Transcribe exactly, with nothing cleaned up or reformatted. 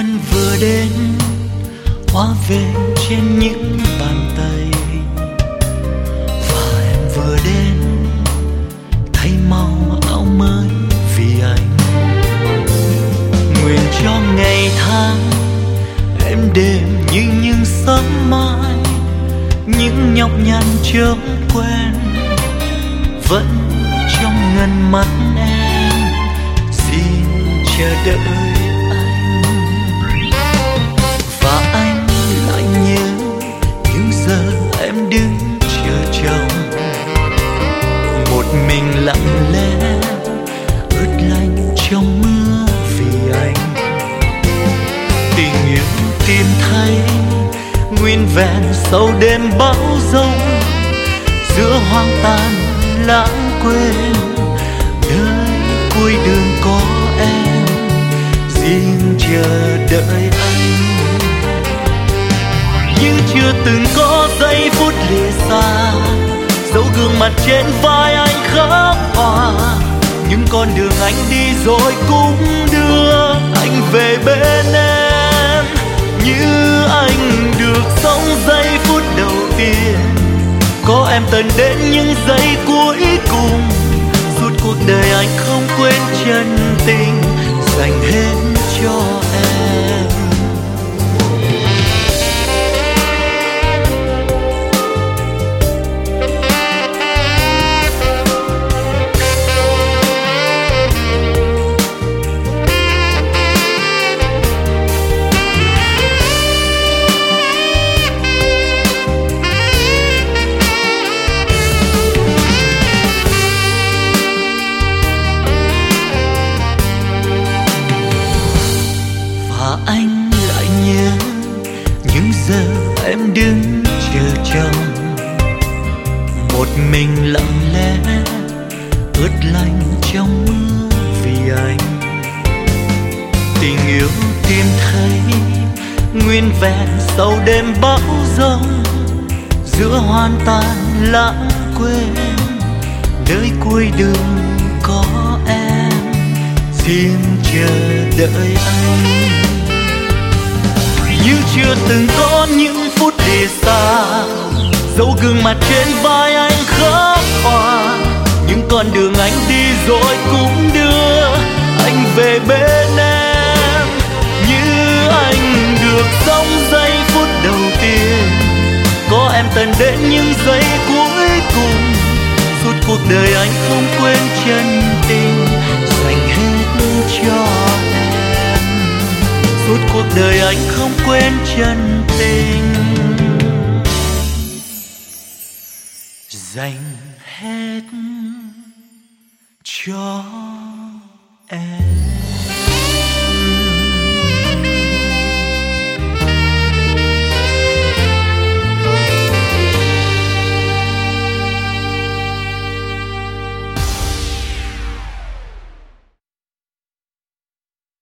xuân vừa đến, hoa về trên những bàn tay, và em vừa đến thay màu áo mới vì anh. Nguyện cho ngày tháng êm đềm như những sớm mai, những nhọc nhằn chớm quen vẫn trong ngần mắt em. Xin chờ đợi anh, và anh lại nhớ những giờ em đứng chờ chồng, một mình lặng lẽ ướt lạnh trong mưa vì anh. Tình yêu tìm thấy nguyên vẹn sau đêm bão giông, giữa hoang tàn lãng quên nơi cuối đường có em. Xin chờ đợi anh, như chưa từng có giây phút lìa xa, dấu gương mặt trên vai anh khắc họa. Những con đường anh đi rồi cũng đưa anh về bên em, như anh được sống giây phút đầu tiên, có em tận đến những giây cuối cùng. Suốt cuộc đời anh không quên chân tình dành hết cho em. Anh lại nhớ những giờ em đứng chờ chồng, một mình lặng lẽ ướt lạnh trong mưa vì anh. Tình yêu tìm thấy nguyên vẹn sau đêm bão giông, giữa hoàn toàn lãng quên nơi cuối đường có em. Xin chờ đợi anh, như chưa từng có những phút lìa xa, dấu gương mặt trên vai anh khắc họa. Những con đường anh đi rồi cũng đưa anh về bên em, như anh được sống giây phút đầu tiên, có em tận đến những giây cuối cùng. Suốt cuộc đời anh không quên chân tình dành hết cho em. Suốt cuộc đời anh không quên chân tình dành hết cho em.